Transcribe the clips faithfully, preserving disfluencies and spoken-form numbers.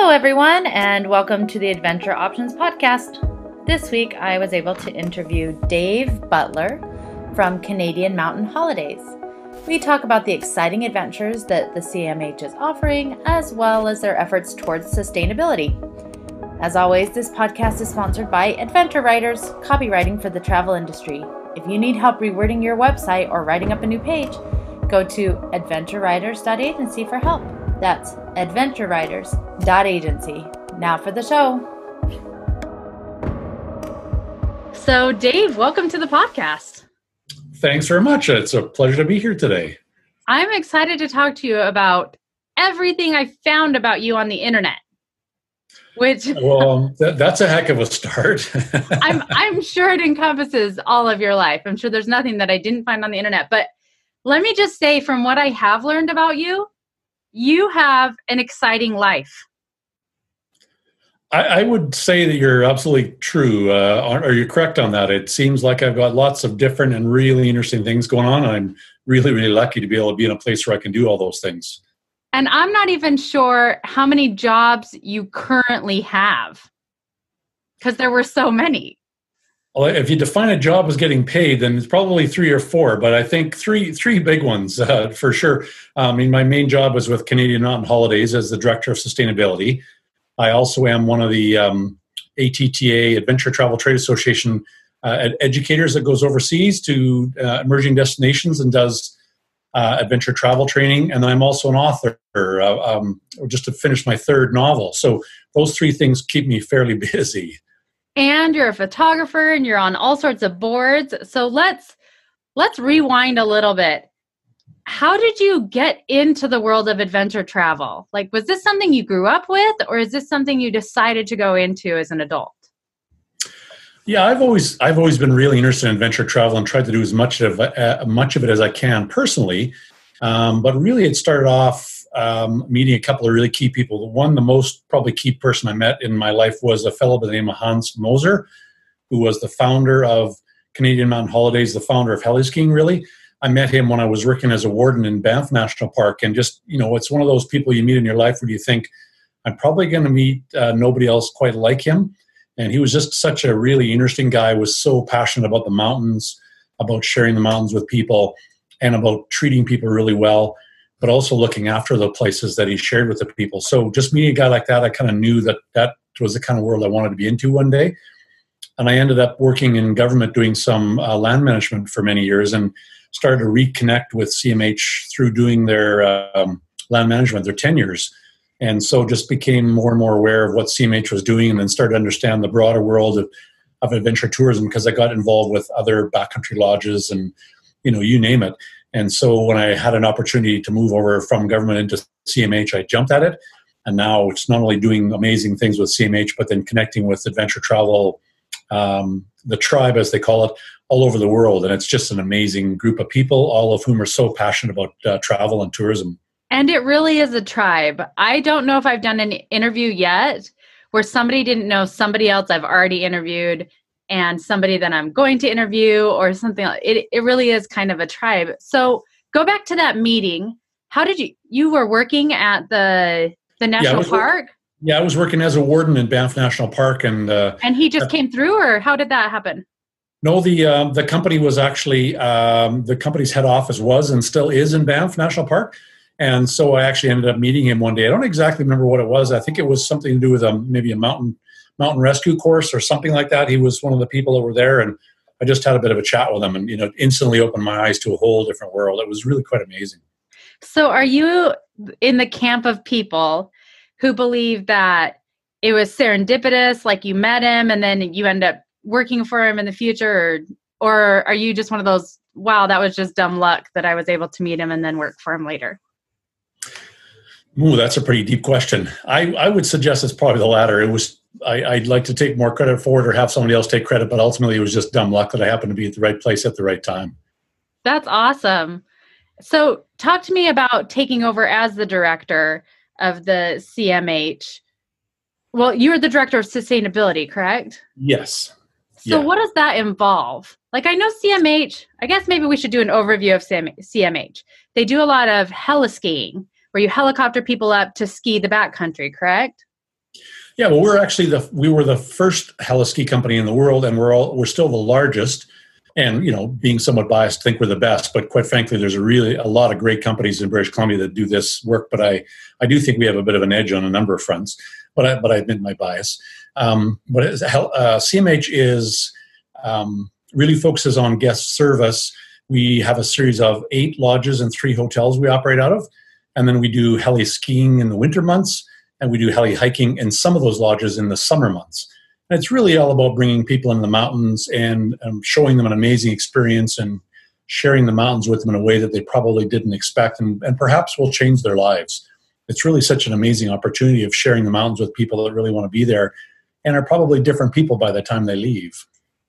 Hello, everyone, and welcome to the Adventure Options Podcast. This week, I was able to interview Dave Butler from Canadian Mountain Holidays. We talk about the exciting adventures that the C M H is offering, as well as their efforts towards sustainability. As always, this podcast is sponsored by Adventure Writers, copywriting for the travel industry. If you need help rewording your website or writing up a new page, go to adventure writers dot agency for help. That's adventure writers dot agency. Now for the show. So, Dave, welcome to the podcast. Thanks very much. It's a pleasure to be here today. I'm excited to talk to you about everything I found about you on the internet. Which well, that, that's a heck of a start. I'm I'm sure it encompasses all of your life. I'm sure there's nothing that I didn't find on the internet. But let me just say, from what I have learned about you, you have an exciting life. I, I would say that you're absolutely true. Uh, are, are you correct on that? It seems like I've got lots of different and really interesting things going on. I'm really, really lucky to be able to be in a place where I can do all those things. And I'm not even sure how many jobs you currently have, because there were so many. Well, if you define a job as getting paid, then it's probably three or four, but I think three three big ones uh, for sure. I mean, my main job was with Canadian Mountain Holidays as the Director of Sustainability. I also am one of the um, A T T A, Adventure Travel Trade Association, uh, educators that goes overseas to uh, emerging destinations and does uh, adventure travel training. And I'm also an author, uh, um, just to finish my third novel. So those three things keep me fairly busy. And you're a photographer and you're on all sorts of boards. So let's let's rewind a little bit. How did you get into the world of adventure travel? Like, was this something you grew up with, or is this something you decided to go into as an adult? Yeah, I've always I've always been really interested in adventure travel and tried to do as much of uh, much of it as I can personally. Um, but really, it started off um, meeting a couple of really key people. The one, the most probably key person I met in my life was a fellow by the name of Hans Moser, who was the founder of Canadian Mountain Holidays, the founder of heli-skiing, really. I met him when I was working as a warden in Banff National Park. And just, you know, it's one of those people you meet in your life where you think, I'm probably going to meet uh, nobody else quite like him. And he was just such a really interesting guy, was so passionate about the mountains, about sharing the mountains with people, and about treating people really well, but also looking after the places that he shared with the people. So just meeting a guy like that, I kind of knew that that was the kind of world I wanted to be into one day. And I ended up working in government doing some uh, land management for many years and started to reconnect with C M H through doing their um, land management, their tenures. And so just became more and more aware of what C M H was doing, and then started to understand the broader world of, of adventure tourism, because I got involved with other backcountry lodges and, you know, you name it. And so when I had an opportunity to move over from government into C M H, I jumped at it. And now it's not only doing amazing things with C M H, but then connecting with adventure travel, um, the tribe, as they call it, all over the world. And it's just an amazing group of people, all of whom are so passionate about uh, travel and tourism. And it really is a tribe. I don't know if I've done an interview yet where somebody didn't know somebody else I've already interviewed and somebody that I'm going to interview or something. It it really is kind of a tribe. So go back to that meeting. How did you, you were working at the the national yeah, park? Yeah, I was working as a warden in Banff National Park. And uh, and he just uh, came through, or how did that happen? No, the um, the company was actually, um, the company's head office was and still is in Banff National Park. And so I actually ended up meeting him one day. I don't exactly remember what it was. I think it was something to do with um, maybe a mountain mountain rescue course or something like that. He was one of the people that were there, and I just had a bit of a chat with him, and, you know, instantly opened my eyes to a whole different world. It was really quite amazing. So are you in the camp of people who believe that it was serendipitous, like you met him and then you end up working for him in the future, or, or are you just one of those, wow, that was just dumb luck that I was able to meet him and then work for him later? Ooh, that's a pretty deep question. I, I would suggest it's probably the latter. It was, I, I'd like to take more credit for it or have somebody else take credit, but ultimately it was just dumb luck that I happened to be at the right place at the right time. That's awesome. So talk to me about taking over as the director of the C M H. Well, you were the director of sustainability, correct? Yes. So yeah. What does that involve? Like, I know C M H, I guess maybe we should do an overview of C M H. They do a lot of heli-skiing, where you helicopter people up to ski the backcountry, correct? Yeah, well, we're actually the we were the first heli-ski company in the world, and we're all we're still the largest. And you know, being somewhat biased, think we're the best. But quite frankly, there's a really a lot of great companies in British Columbia that do this work. But I I do think we have a bit of an edge on a number of fronts. But I but I admit my bias. Um, but as, uh, C M H is um, really focuses on guest service. We have a series of eight lodges and three hotels we operate out of, and then we do heli skiing in the winter months. And we do heli hiking in some of those lodges in the summer months. And it's really all about bringing people in the mountains and um, showing them an amazing experience and sharing the mountains with them in a way that they probably didn't expect and, and perhaps will change their lives. It's really such an amazing opportunity of sharing the mountains with people that really want to be there and are probably different people by the time they leave.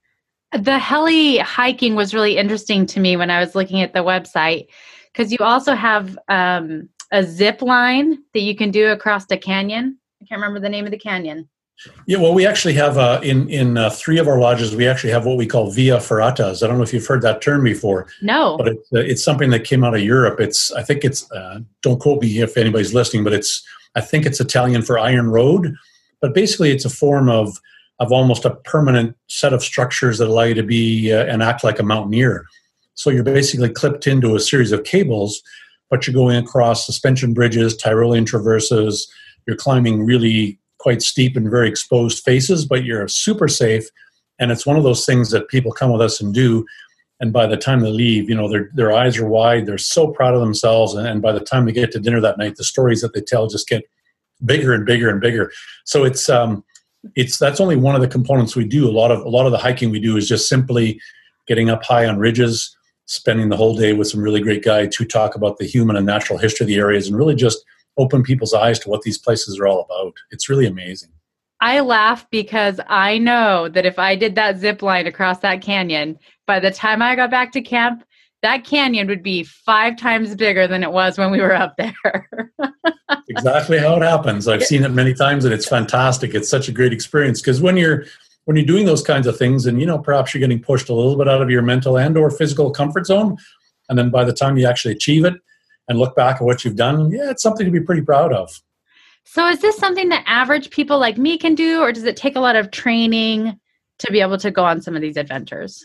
The heli hiking was really interesting to me when I was looking at the website, because you also have um, a zip line that you can do across the canyon. I can't remember the name of the canyon. Yeah, well, we actually have uh, in in uh, three of our lodges, we actually have what we call via ferratas. I don't know if you've heard that term before. No, but it's, uh, it's something that came out of Europe. It's I think it's uh, don't quote me if anybody's listening, but it's I think it's Italian for iron road. But basically, it's a form of of almost a permanent set of structures that allow you to be uh, and act like a mountaineer. So you're basically clipped into a series of cables, but you're going across suspension bridges, Tyrolean traverses. You're climbing really quite steep and very exposed faces, but you're super safe. And it's one of those things that people come with us and do. And by the time they leave, you know, their their eyes are wide. They're so proud of themselves. And, and by the time they get to dinner that night, the stories that they tell just get bigger and bigger and bigger. So it's um, it's that's only one of the components we do. A lot of a lot of the hiking we do is just simply getting up high on ridges, spending the whole day with some really great guides who talk about the human and natural history of the areas and really just open people's eyes to what these places are all about. It's really amazing. I laugh because I know that if I did that zip line across that canyon, by the time I got back to camp, that canyon would be five times bigger than it was when we were up there. Exactly how it happens. I've seen it many times and it's fantastic. It's such a great experience because when you're when you're doing those kinds of things and, you know, perhaps you're getting pushed a little bit out of your mental and or physical comfort zone, and then by the time you actually achieve it and look back at what you've done, yeah, it's something to be pretty proud of. So is this something that average people like me can do, or does it take a lot of training to be able to go on some of these adventures?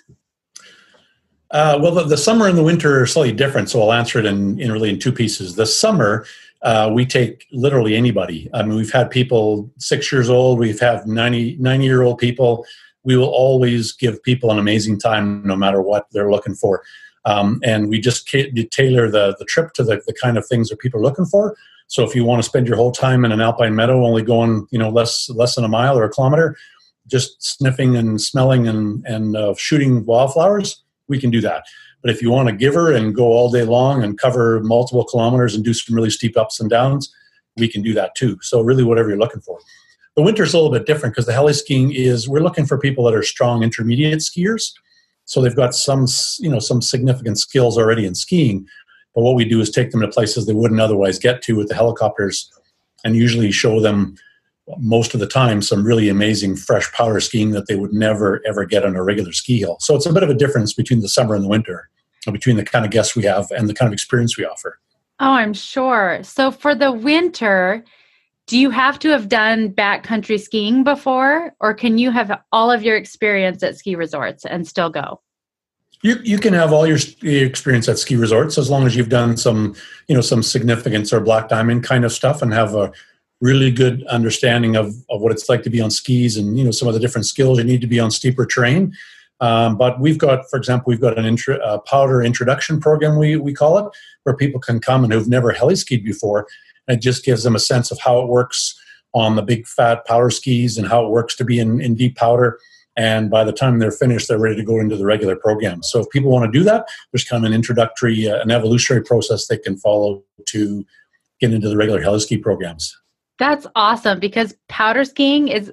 Uh, well, the, the summer and the winter are slightly different, so I'll answer it in, in really in two pieces. The summer, uh, we take literally anybody. I mean, we've had people six years old. We've had ninety, ninety-year-old people. We will always give people an amazing time no matter what they're looking for. Um, and we just ca- tailor the, the trip to the, the kind of things that people are looking for. So if you want to spend your whole time in an alpine meadow, only going, you know, less less than a mile or a kilometer, just sniffing and smelling and, and uh, shooting wildflowers, we can do that. But if you want to give her and go all day long and cover multiple kilometers and do some really steep ups and downs, we can do that too. So really whatever you're looking for. The winter's a little bit different because the heli skiing is, we're looking for people that are strong intermediate skiers. So they've got some, you know, some significant skills already in skiing. But what we do is take them to places they wouldn't otherwise get to with the helicopters and usually show them most of the time some really amazing fresh powder skiing that they would never, ever get on a regular ski hill. So it's a bit of a difference between the summer and the winter, between the kind of guests we have and the kind of experience we offer. Oh, I'm sure. So for the winter, do you have to have done backcountry skiing before, or can you have all of your experience at ski resorts and still go? You you can have all your experience at ski resorts as long as you've done some, you know, some significance or black diamond kind of stuff and have a really good understanding of, of what it's like to be on skis and, you know, some of the different skills you need to be on steeper terrain. Um, but we've got, for example, we've got an intro, uh, powder introduction program, we we call it, where people can come and who've never heli skied before. And it just gives them a sense of how it works on the big fat powder skis and how it works to be in, in deep powder. And by the time they're finished, they're ready to go into the regular program. So if people want to do that, there's kind of an introductory, uh, an evolutionary process they can follow to get into the regular heli ski programs. That's awesome because powder skiing is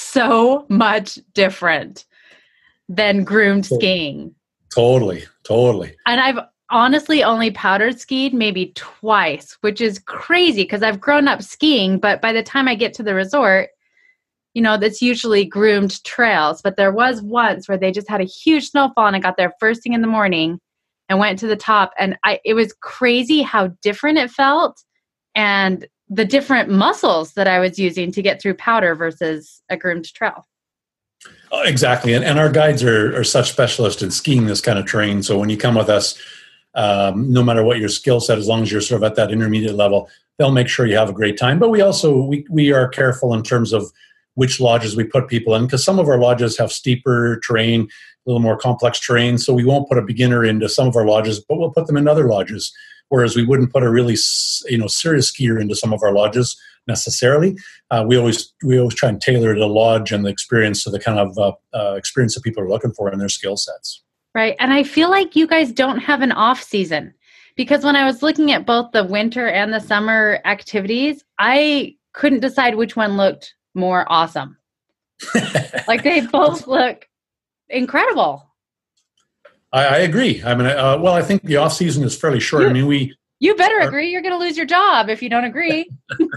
so much different than groomed skiing. Totally, totally. And I've honestly only powder skied maybe twice, which is crazy because I've grown up skiing, but by the time I get to the resort, you know, that's usually groomed trails. But there was once where they just had a huge snowfall and I got there first thing in the morning and went to the top. And I, it was crazy how different it felt. And the different muscles that I was using to get through powder versus a groomed trail. Oh, exactly. And, and our guides are, are such specialists in skiing this kind of terrain. So when you come with us, um, no matter what your skill set, as long as you're sort of at that intermediate level, they'll make sure you have a great time. But we also, we, we are careful in terms of which lodges we put people in, because some of our lodges have steeper terrain, a little more complex terrain. So we won't put a beginner into some of our lodges, but we'll put them in other lodges. Whereas we wouldn't put a really, you know, serious skier into some of our lodges necessarily. Uh, we always we always try and tailor the lodge and the experience to the kind of uh, uh, experience that people are looking for in their skill sets. Right. And I feel like you guys don't have an off season, because when I was looking at both the winter and the summer activities, I couldn't decide which one looked more awesome. Like they both look incredible. I, I agree. I mean, uh, well, I think the off season is fairly short. You, I mean, we. You better agree. You're going to lose your job if you don't agree.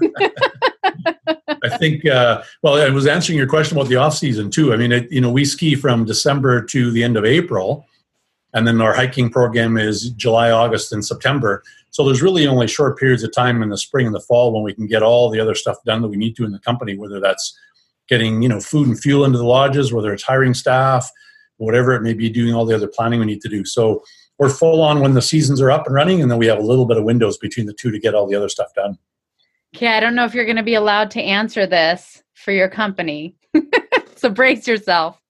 I think. Uh, well, I was answering your question about the off season too. I mean, it, you know, we ski from December to the end of April, and then our hiking program is July, August, and September. So there's really only short periods of time in the spring and the fall when we can get all the other stuff done that we need to in the company, whether that's getting, you know, food and fuel into the lodges, whether it's hiring staff, whatever it may be, doing all the other planning we need to do. So we're full on when the seasons are up and running, and then we have a little bit of windows between the two to get all the other stuff done. Okay, I don't know if you're going to be allowed to answer this for your company, so brace yourself.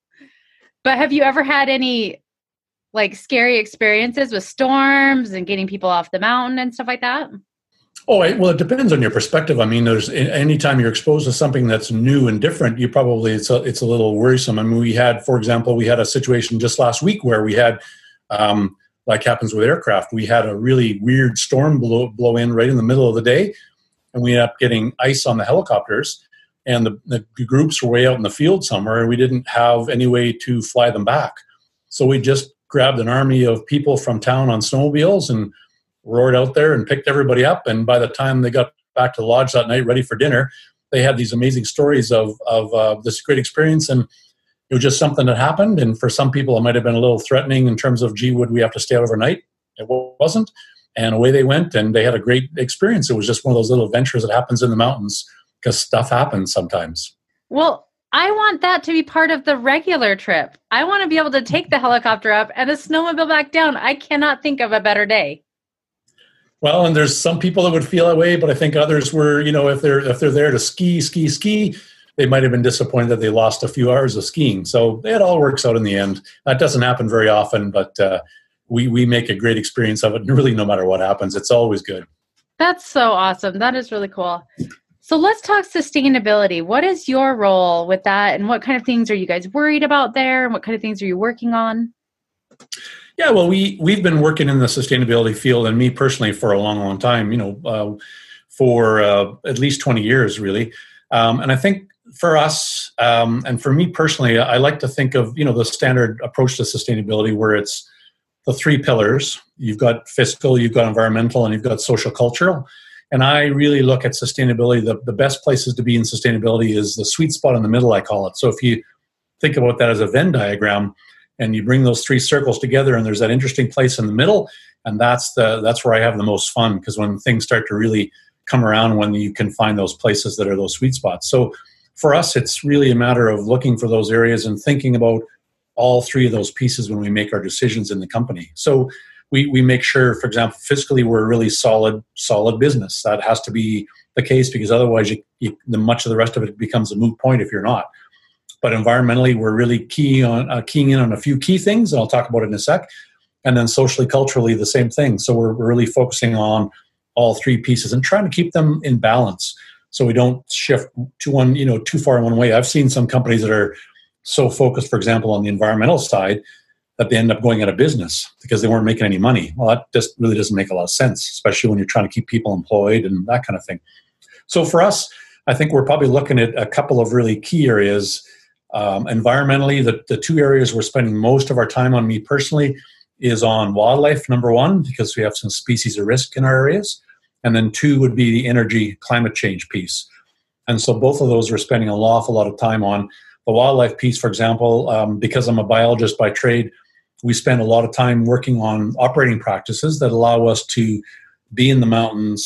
But have you ever had any like scary experiences with storms and getting people off the mountain and stuff like that? Oh, well, it depends on your perspective. I mean, there's anytime you're exposed to something that's new and different, you probably, it's a, it's a little worrisome. I mean, we had, for example, we had a situation just last week where we had, um, like happens with aircraft, we had a really weird storm blow, blow in right in the middle of the day, and we ended up getting ice on the helicopters, and the, the groups were way out in the field somewhere, and we didn't have any way to fly them back. So we just grabbed an army of people from town on snowmobiles and roared out there and picked everybody up. And by the time they got back to the lodge that night, ready for dinner, they had these amazing stories of, of uh, this great experience. And it was just something that happened. And for some people, it might have been a little threatening in terms of, gee, would we have to stay out overnight? It wasn't. And away they went, and they had a great experience. It was just one of those little adventures that happens in the mountains, because stuff happens sometimes. Well, I want that to be part of the regular trip. I want to be able to take the helicopter up and the snowmobile back down. I cannot think of a better day. Well, and there's some people that would feel that way, but I think others were, you know, if they're if they're there to ski, ski, ski, they might have been disappointed that they lost a few hours of skiing. So it all works out in the end. That doesn't happen very often, but uh, we we make a great experience of it. And really, no matter what happens, it's always good. That's so awesome. That is really cool. So let's talk sustainability. What is your role with that, and what kind of things are you guys worried about there, and what kind of things are you working on? Yeah, well, we, we've been working in the sustainability field, and me personally, for a long, long time, you know, uh, for uh, at least twenty years, really. Um, and I think for us, um, and for me personally, I like to think of, you know, the standard approach to sustainability, where it's the three pillars. You've got fiscal, you've got environmental, and you've got social cultural. And I really look at sustainability. The, the best places to be in sustainability is the sweet spot in the middle, I call it. So if you think about that as a Venn diagram, and you bring those three circles together, and there's that interesting place in the middle, and that's the that's where I have the most fun, because when things start to really come around, when you can find those places that are those sweet spots. So for us, it's really a matter of looking for those areas and thinking about all three of those pieces when we make our decisions in the company. So we we make sure, for example, fiscally, we're a really solid solid business. That has to be the case, because otherwise, you, you, the much of the rest of it becomes a moot point if you're not. But environmentally, we're really key on uh, keying in on a few key things, and I'll talk about it in a sec. And then socially, culturally, the same thing. So we're, we're really focusing on all three pieces and trying to keep them in balance, so we don't shift to one, you know, too far in one way. I've seen some companies that are so focused, for example, on the environmental side, that they end up going out of business because they weren't making any money. Well, that just really doesn't make a lot of sense, especially when you're trying to keep people employed and that kind of thing. So for us, I think we're probably looking at a couple of really key areas. Um, environmentally, the, the two areas we're spending most of our time on, me personally, is on wildlife, number one, because we have some species of risk in our areas. And then two would be the energy climate change piece. And so both of those we're spending an awful lot of time on. The wildlife piece, for example, um, because I'm a biologist by trade, we spend a lot of time working on operating practices that allow us to be in the mountains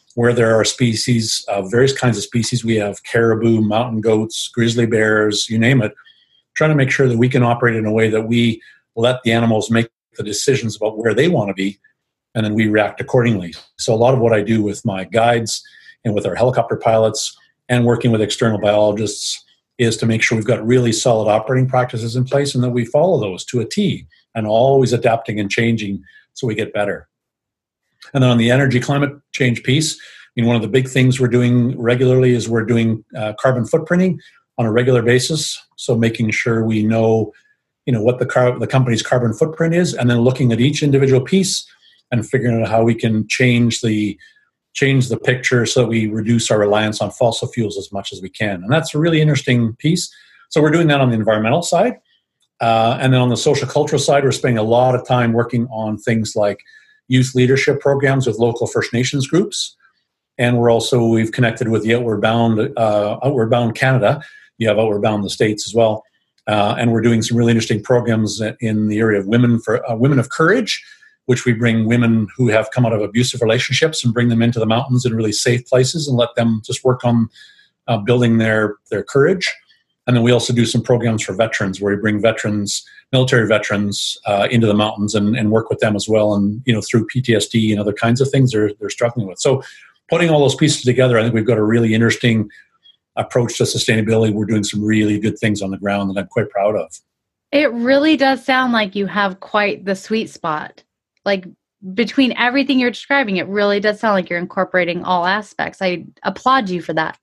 where there are species, uh, various kinds of species. We have caribou, mountain goats, grizzly bears, you name it, trying to make sure that we can operate in a way that we let the animals make the decisions about where they want to be, and then we react accordingly. So a lot of what I do with my guides and with our helicopter pilots and working with external biologists is to make sure we've got really solid operating practices in place and that we follow those to a T and always adapting and changing so we get better. And then on the energy climate change piece, I mean, one of the big things we're doing regularly is we're doing uh, carbon footprinting on a regular basis. So making sure we know, you know, what the car- the company's carbon footprint is, and then looking at each individual piece and figuring out how we can change the change the picture so that we reduce our reliance on fossil fuels as much as we can. And that's a really interesting piece. So we're doing that on the environmental side. Uh, and then on the social cultural side, we're spending a lot of time working on things like youth leadership programs with local First Nations groups. And we're also, we've connected with the Outward Bound, uh, Outward Bound Canada. You have Outward Bound the States as well. Uh, and we're doing some really interesting programs in the area of women for uh, women of courage, which we bring women who have come out of abusive relationships and bring them into the mountains in really safe places and let them just work on uh, building their, their courage. And then we also do some programs for veterans where we bring veterans, military veterans uh, into the mountains and, and work with them as well. And, you know, through P T S D and other kinds of things they're, they're struggling with. So putting all those pieces together, I think we've got a really interesting approach to sustainability. We're doing some really good things on the ground that I'm quite proud of. It really does sound like you have quite the sweet spot. Like between everything you're describing, it really does sound like you're incorporating all aspects. I applaud you for that.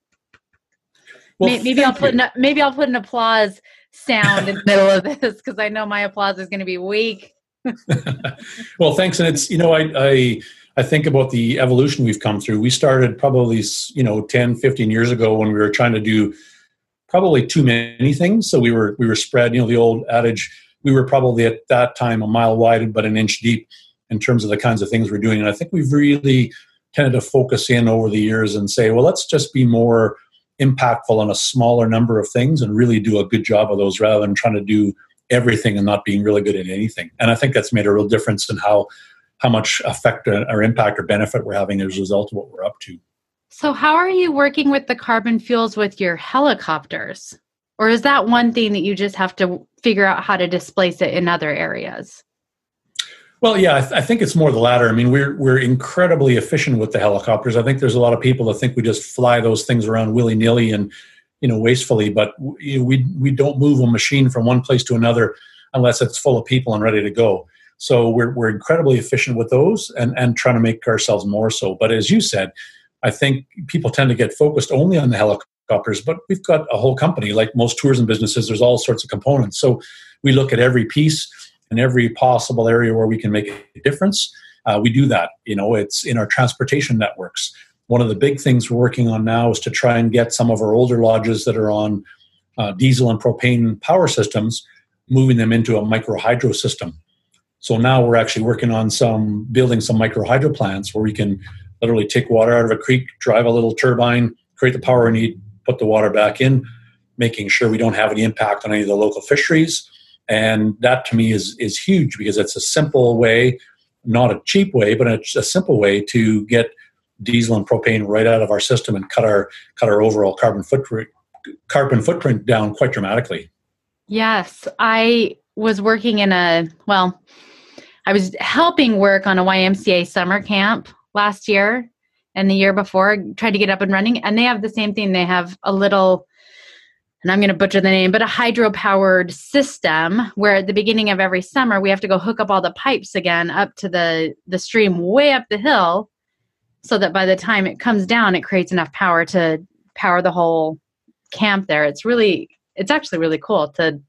Well, maybe, maybe I'll put an, maybe I'll put an applause sound in the middle of this because I know my applause is going to be weak. Well, thanks. And it's, you know, I, I I think about the evolution we've come through. We started probably, you know, ten, fifteen years ago when we were trying to do probably too many things. So we were we were spread, you know, the old adage, we were probably at that time a mile wide but an inch deep in terms of the kinds of things we're doing. And I think we've really tended to focus in over the years and say, well, let's just be more impactful on a smaller number of things and really do a good job of those rather than trying to do everything and not being really good at anything. And I think that's made a real difference in how how much effect or impact or benefit we're having as a result of what we're up to. So how are you working with the carbon fuels with your helicopters? Or is that one thing that you just have to figure out how to displace it in other areas? Well, yeah, I, th- I think it's more the latter. I mean, we're we're incredibly efficient with the helicopters. I think there's a lot of people that think we just fly those things around willy-nilly and, you know, wastefully. But we we, we don't move a machine from one place to another unless it's full of people and ready to go. So we're we're incredibly efficient with those and, and trying to make ourselves more so. But as you said, I think people tend to get focused only on the helicopters, but we've got a whole company. Like most tourism businesses, there's all sorts of components. So we look at every piece and every possible area where we can make a difference. Uh, we do that. You know, it's in our transportation networks. One of the big things we're working on now is to try and get some of our older lodges that are on uh, diesel and propane power systems, moving them into a micro hydro system. So now we're actually working on some, building some micro hydro plants where we can literally take water out of a creek, drive a little turbine, create the power we need, put the water back in, making sure we don't have any impact on any of the local fisheries. And that to me is is huge because it's a simple way, not a cheap way, but it's a simple way to get diesel and propane right out of our system and cut our cut our overall carbon footprint carbon footprint down quite dramatically. Yes, I was working in a, well, I was helping work on a Y M C A summer camp last year and the year before, tried to get up and running. And they have the same thing. They have a little, and I'm going to butcher the name, but a hydro-powered system where at the beginning of every summer, we have to go hook up all the pipes again up to the, the stream way up the hill so that by the time it comes down, it creates enough power to power the whole camp there. It's really, it's actually really cool to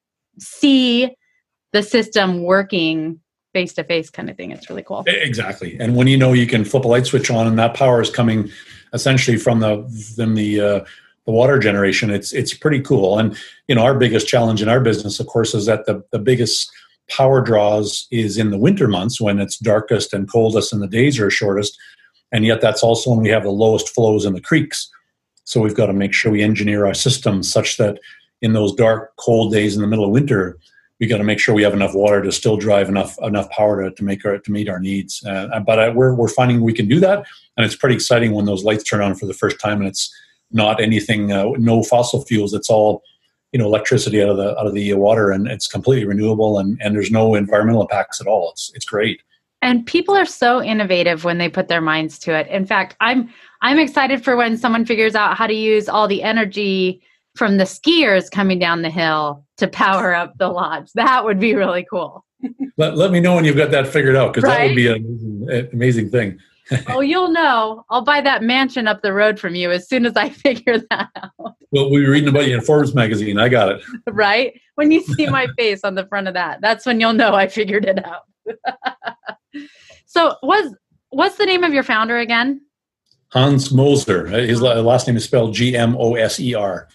see the system working face-to-face kind of thing. It's really cool. Exactly. And when you know you can flip a light switch on and that power is coming essentially from the from the uh, the water generation, it's it's pretty cool. And you know, our biggest challenge in our business, of course, is that the, the biggest power draws is in the winter months when it's darkest and coldest and the days are shortest. And yet that's also when we have the lowest flows in the creeks. So we've got to make sure we engineer our systems such that in those dark, cold days in the middle of winter, we got to make sure we have enough water to still drive enough enough power to, to make our to meet our needs. Uh, but uh, we're we're finding we can do that, and it's pretty exciting when those lights turn on for the first time, and it's not anything, uh, no fossil fuels. It's all, you know, electricity out of the out of the water, and it's completely renewable, and, and there's no environmental impacts at all. It's it's great. And people are so innovative when they put their minds to it. In fact, I'm I'm excited for when someone figures out how to use all the energy from the skiers coming down the hill to power up the lodge. That would be really cool. Let, let me know when you've got that figured out, because right? that would be an amazing, amazing thing. Oh, you'll know. I'll buy that mansion up the road from you as soon as I figure that out. Well, we were reading about you in Forbes magazine. I got it. Right? When you see my face on the front of that, that's when you'll know I figured it out. So was what's the name of your founder again? Hans Moser. His last name is spelled G M O S E R.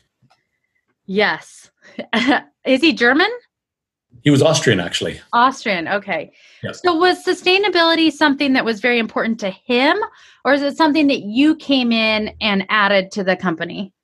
Yes. Is he German? He was Austrian, actually. Austrian, okay. Yes. So was sustainability something that was very important to him, or is it something that you came in and added to the company?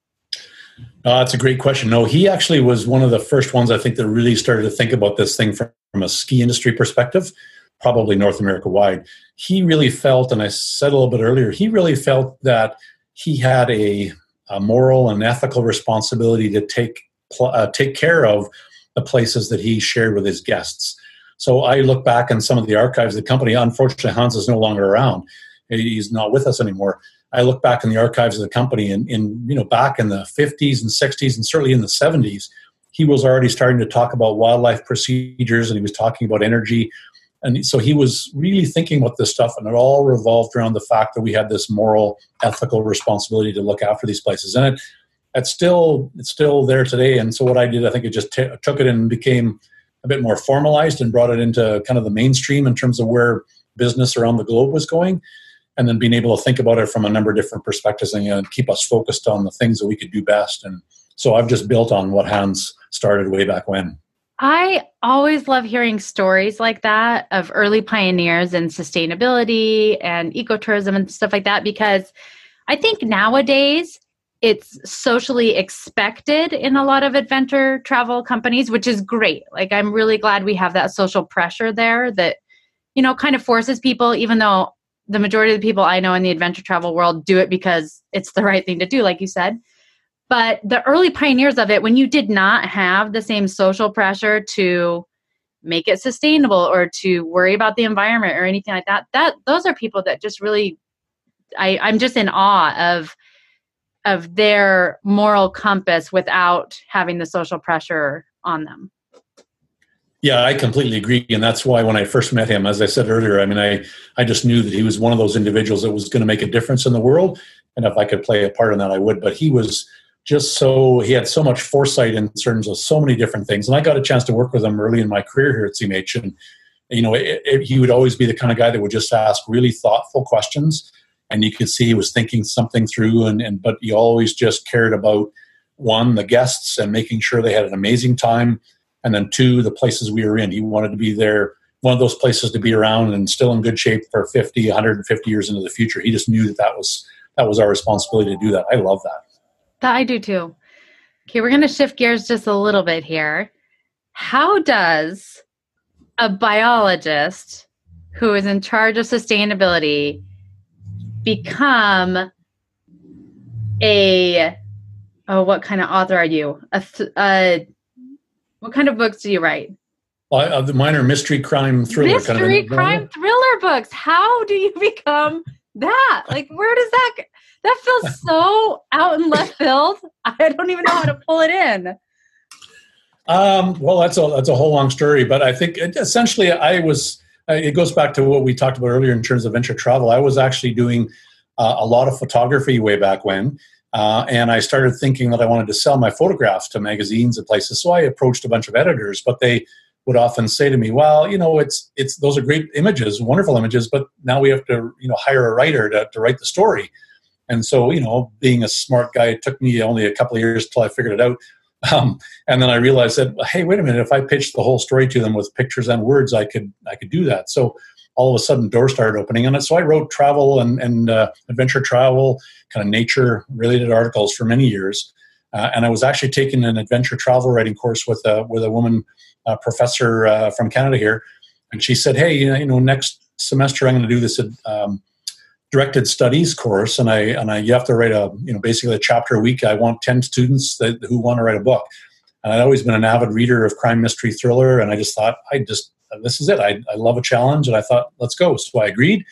Uh, that's a great question. No, he actually was one of the first ones, I think, that really started to think about this thing from, from a ski industry perspective, probably North America wide. He really felt, and I said a little bit earlier, he really felt that he had a, a moral and ethical responsibility to take uh, take care of the places that he shared with his guests. So I look back in some of the archives of the company. Unfortunately, Hans is no longer around. He's not with us anymore. I look back in the archives of the company, and in, you know, back in the fifties and sixties, and certainly in the seventies, he was already starting to talk about wildlife procedures, and he was talking about energy. And so he was really thinking about this stuff, and it all revolved around the fact that we had this moral, ethical responsibility to look after these places. And it, it's still it's still there today. And so what I did, I think, it just t- took it and became a bit more formalized and brought it into kind of the mainstream in terms of where business around the globe was going, and then being able to think about it from a number of different perspectives and, you know, keep us focused on the things that we could do best. And so I've just built on what Hans started way back when. I always love hearing stories like that of early pioneers in sustainability and ecotourism and stuff like that, because I think nowadays it's socially expected in a lot of adventure travel companies, which is great. Like, I'm really glad we have that social pressure there that, you know, kind of forces people, even though the majority of the people I know in the adventure travel world do it because it's the right thing to do, like you said. But the early pioneers of it, when you did not have the same social pressure to make it sustainable or to worry about the environment or anything like that, that those are people that just really, I, I'm just in awe of, of their moral compass without having the social pressure on them. Yeah, I completely agree. And that's why when I first met him, as I said earlier, I mean, I, I just knew that he was one of those individuals that was going to make a difference in the world. And if I could play a part in that, I would. But he was just so, he had so much foresight in terms of so many different things. And I got a chance to work with him early in my career here at C M H. And, you know, it, it, he would always be the kind of guy that would just ask really thoughtful questions. And you could see he was thinking something through. And, and but he always just cared about, one, the guests and making sure they had an amazing time. And then two, the places we were in. He wanted to be there, one of those places to be around and still in good shape for fifty, one hundred fifty years into the future. He just knew that that was, that was our responsibility to do that. I love that. That I do too. Okay, we're going to shift gears just a little bit here. How does a biologist who is in charge of sustainability become a, oh, what kind of author are you? A, th- a What kind of books do you write? Well, uh, the minor mystery crime thriller. Mystery kind of crime thriller books. How do you become that? Like, where does that, that feels so out in left field. I don't even know how to pull it in. Um, well, that's a, that's a whole long story, but I think it, essentially I was, uh, it goes back to what we talked about earlier in terms of venture travel. I was actually doing uh, a lot of photography way back when. Uh, and I started thinking that I wanted to sell my photographs to magazines and places. So I approached a bunch of editors, but they would often say to me, well, you know, it's, it's, those are great images, wonderful images, but now we have to, you know, hire a writer to, to write the story. And so, you know, being a smart guy, it took me only a couple of years till I figured it out. Um, and then I realized that, hey, wait a minute, if I pitched the whole story to them with pictures and words, I could, I could do that. So all of a sudden doors started opening. And so I wrote travel and, and uh, adventure travel, kind of nature related articles for many years. Uh, and I was actually taking an adventure travel writing course with a, with a woman uh, professor uh, from Canada here. And she said, hey, you know, next semester I'm going to do this um, directed studies course. And I, and I, you have to write a, you know, basically a chapter a week. I want ten students that, who want to write a book. And I'd always been an avid reader of crime, mystery, thriller. And I just thought, I just, this is it. I, I love a challenge. And I thought, let's go. So I agreed.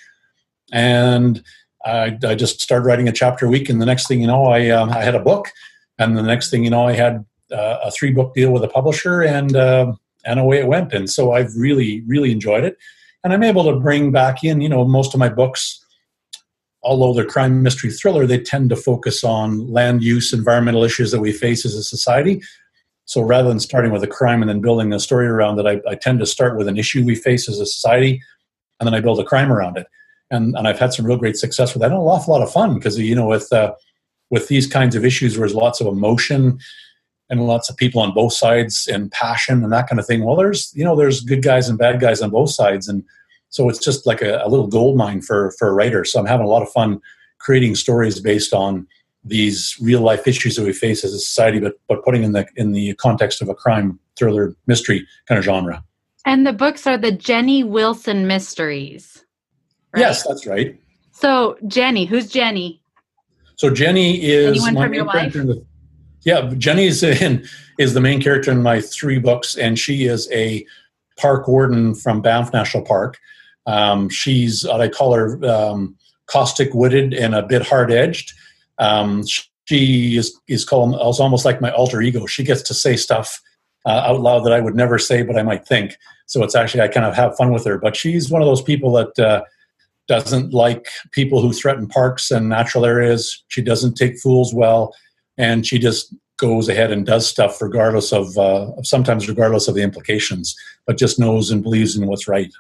And I, I just started writing a chapter a week. And the next thing you know, I, um, I had a book. And the next thing you know, I had uh, a three book deal with a publisher, and uh, and away it went. And so I've really, really enjoyed it. And I'm able to bring back in, you know, most of my books, although they're crime, mystery, thriller, they tend to focus on land use, environmental issues that we face as a society. So rather than starting with a crime and then building a story around it, I, I tend to start with an issue we face as a society, and then I build a crime around it. And and I've had some real great success with that. And an awful lot of fun because, you know, with uh, with these kinds of issues where there's lots of emotion and lots of people on both sides and passion and that kind of thing. Well, there's, you know, there's good guys and bad guys on both sides. And so it's just like a, a little gold mine for, for a writer. So I'm having a lot of fun creating stories based on these real life issues that we face as a society, but, but putting in the, in the context of a crime, thriller, mystery kind of genre. And the books are the Jenny Wilson Mysteries. Right? Yes, that's right. So Jenny, who's Jenny? So Jenny is Anyone my from your main life? character in the, yeah, Jenny is in is the main character in my three books, and she is a park warden from Banff National Park. Um, she's what I call her um, caustic-witted and a bit hard-edged. Um, she is is called is almost like my alter ego. She gets to say stuff uh, out loud that I would never say, but I might think. So it's actually I kind of have fun with her. But she's one of those people that. Uh, doesn't like people who threaten parks and natural areas. She doesn't take fools well, and she just goes ahead and does stuff regardless of, uh, sometimes regardless of the implications, but just knows and believes in what's right.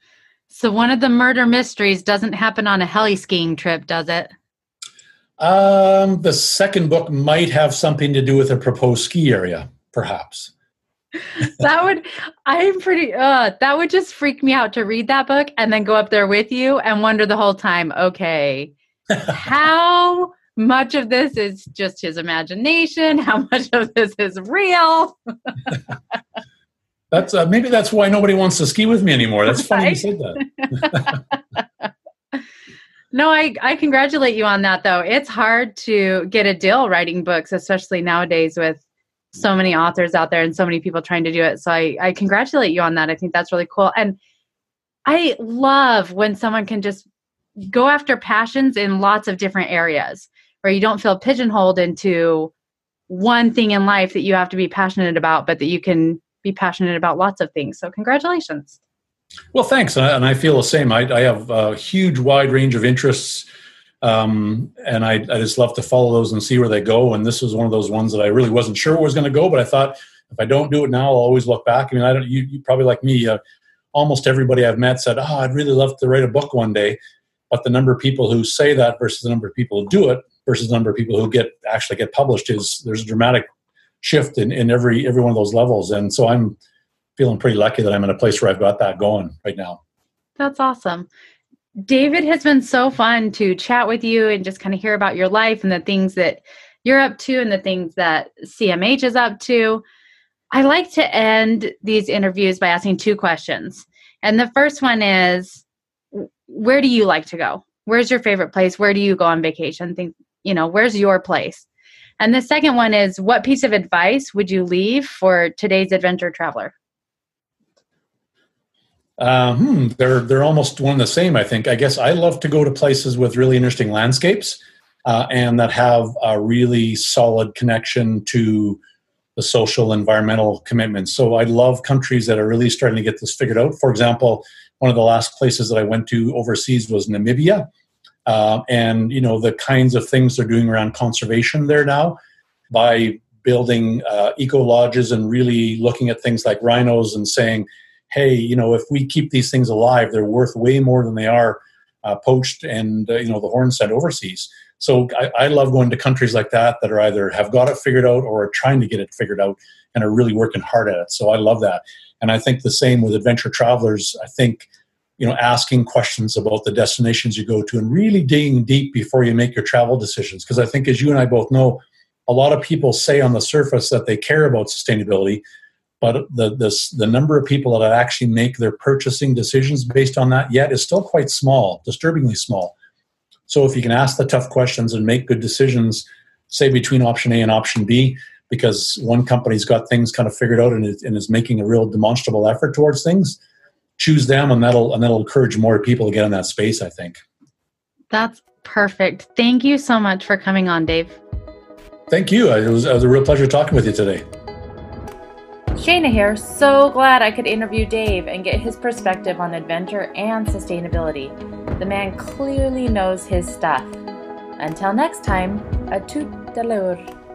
So one of the murder mysteries doesn't happen on a heli skiing trip, does it? Um, the second book might have something to do with a proposed ski area, perhaps. That would, I'm pretty, uh, that would just freak me out to read that book and then go up there with you and wonder the whole time, okay, how much of this is just his imagination? How much of this is real? That's uh, maybe that's why nobody wants to ski with me anymore. That's funny Right? you said that. No, I, I congratulate you on that, though. It's hard to get a deal writing books, especially nowadays with so many authors out there and so many people trying to do it. So I, I congratulate you on that. I think that's really cool. And I love when someone can just go after passions in lots of different areas where you don't feel pigeonholed into one thing in life that you have to be passionate about, but that you can be passionate about lots of things. So congratulations. Well, thanks. And I, and I feel the same. I, I have a huge, wide range of interests. Um, and I, I just love to follow those and see where they go. And this was one of those ones that I really wasn't sure where it was going to go, but I thought if I don't do it now, I'll always look back. I mean, I don't, you, you probably like me, uh, almost everybody I've met said, oh, I'd really love to write a book one day. But the number of people who say that versus the number of people who do it versus the number of people who get actually get published is there's a dramatic shift in, in every, every one of those levels. And so I'm feeling pretty lucky that I'm in a place where I've got that going right now. That's awesome. David, has been so fun to chat with you and just kind of hear about your life and the things that you're up to and the things that C M H is up to. I like to end these interviews by asking two questions. And the first one is, where do you like to go? Where's your favorite place? Where do you go on vacation? Think, you know, where's your place? And the second one is, what piece of advice would you leave for today's adventure traveler? Uh, hmm, they're they're almost one and the same, I think. I guess I love to go to places with really interesting landscapes uh, and that have a really solid connection to the social, environmental commitments. So I love countries that are really starting to get this figured out. For example, one of the last places that I went to overseas was Namibia. Uh, and, you know, the kinds of things they're doing around conservation there now by building uh, eco-lodges and really looking at things like rhinos and saying, hey, you know, if we keep these things alive, they're worth way more than they are uh, poached and, uh, you know, the horn sent overseas. So I, I love going to countries like that that are either have got it figured out or are trying to get it figured out and are really working hard at it. So I love that. And I think the same with adventure travelers. I think, you know, asking questions about the destinations you go to and really digging deep before you make your travel decisions. Because I think, as you and I both know, a lot of people say on the surface that they care about sustainability, but the, the, the number of people that actually make their purchasing decisions based on that yet is still quite small, disturbingly small. So if you can ask the tough questions and make good decisions, say between option A and option B, because one company's got things kind of figured out and is, and is making a real demonstrable effort towards things, choose them, and that'll and that'll encourage more people to get in that space, I think. That's perfect. Thank you so much for coming on, Dave. Thank you. It was, it was a real pleasure talking with you today. Shayna here. So glad I could interview Dave and get his perspective on adventure and sustainability. The man clearly knows his stuff. Until next time, à tout à l'heure.